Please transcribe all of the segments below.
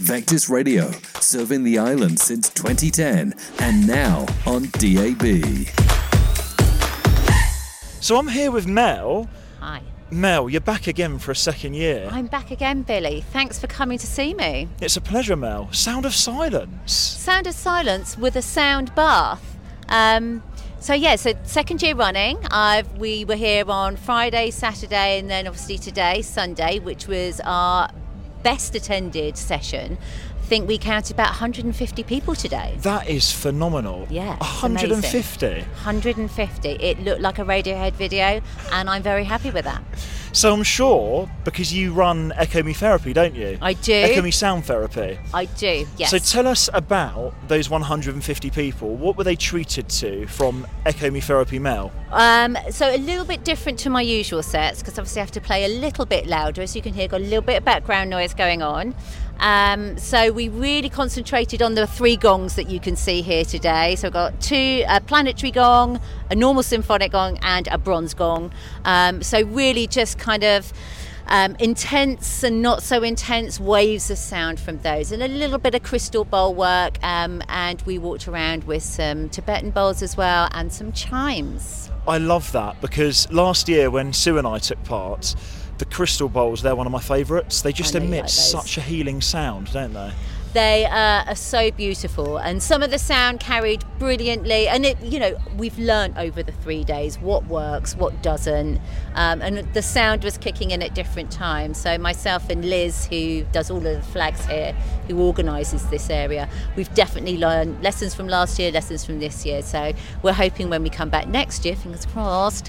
Vectis Radio, serving the island since 2010 and now on DAB. So I'm here with Mel. Hi. Mel, you're back again for a second year. I'm back again, Billy. Thanks for coming to see me. It's a pleasure, Mel. Sound of Silence. Sound of Silence with a sound bath. So second year running. We were here on Friday, Saturday, and then obviously today, Sunday, which was our best attended session. I think we counted about 150 people today. That is phenomenal. Yeah, 150. 150. It looked like a Radiohead video, and I'm very happy with that. So I'm sure, because you run Echo Me Therapy, don't you? I do. Echo Me Sound Therapy. I do, yes. So tell us about those 150 people. What were they treated to from Echo Me Therapy, Mel? So a little bit different to my usual sets, because obviously I have to play a little bit louder, as you can hear, got a little bit of background noise going on. So we really concentrated on the 3 gongs that you can see here today. So we've got 2, a planetary gong, a normal symphonic gong, and a bronze gong. So really just kind of intense and not so intense waves of sound from those, and a little bit of crystal bowl work, and we walked around with some Tibetan bowls as well and some chimes. I love that, because last year when Sue and I took part, the crystal bowls, they're one of my favourites. They just emit such a healing sound, don't they? They are so beautiful, and some of the sound carried brilliantly, and we've learnt over the 3 days what works, what doesn't, and the sound was kicking in at different times. So myself and Liz, who does all of the flags here, who organises this area, we've definitely learned lessons from last year, lessons from this year. So we're hoping when we come back next year, fingers crossed,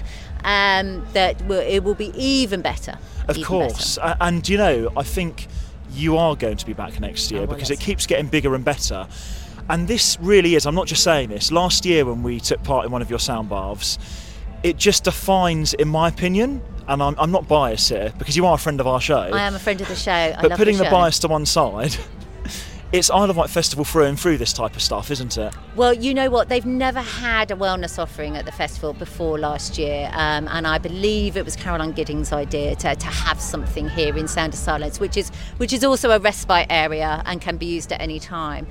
that it will be even better. Of course. And I think you are going to be back next year, because it keeps getting bigger and better. And this really is, I'm not just saying this, last year when we took part in one of your sound baths, it just defines, in my opinion, and I'm not biased here, because you are a friend of our show. I am a friend of the show. But putting the bias to one side, it's Isle of Wight Festival through and through, this type of stuff, isn't it? Well, you know what? They've never had a wellness offering at the festival before last year, and I believe it was Caroline Giddings' idea to have something here in Sound of Silence, which is also a respite area and can be used at any time.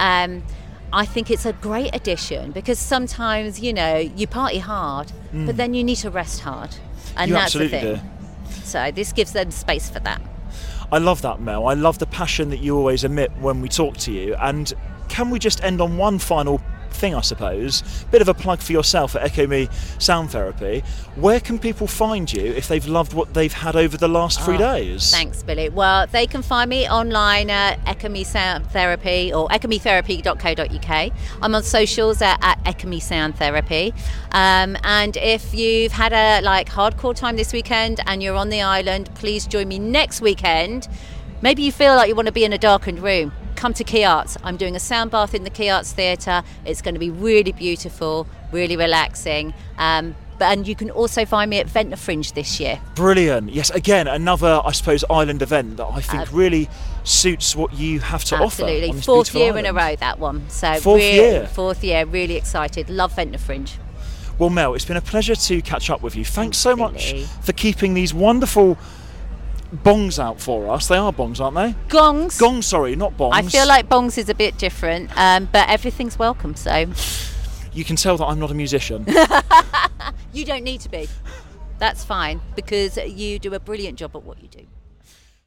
I think it's a great addition, because sometimes, you party hard, but then you need to rest hard, and you that's the absolutely thing. So this gives them space for that. I love that, Mel. I love the passion that you always emit when we talk to you. And can we just end on one final thing, I suppose? Bit of a plug for yourself at Echo Me Sound Therapy. Where can people find you if they've loved what they've had over the last 3 days? Thanks, Billy. Well, they can find me online at Echo Me Sound Therapy or ecommetherapy.co.uk. I'm on socials at Echo Me Sound Therapy. And if you've had a hardcore time this weekend and you're on the island, please join me next weekend. Maybe you feel like you want to be in a darkened room. Come to Key Arts. I'm doing a sound bath in the Key Arts Theatre. It's going to be really beautiful, really relaxing. And you can also find me at Ventnor Fringe this year. Brilliant. Yes, again, another, I suppose, island event that I think really suits what you have to offer. Absolutely. On this 4th year island. in a row, that one. So 4th year, really excited. Love Ventnor Fringe. Well, Mel, it's been a pleasure to catch up with you. Thanks so much for keeping these wonderful bongs out for us. They are bongs, aren't they? Gongs. Gongs, sorry, not bongs. I feel like bongs is a bit different, but everything's welcome, so. You can tell that I'm not a musician. You don't need to be. That's fine, because you do a brilliant job at what you do.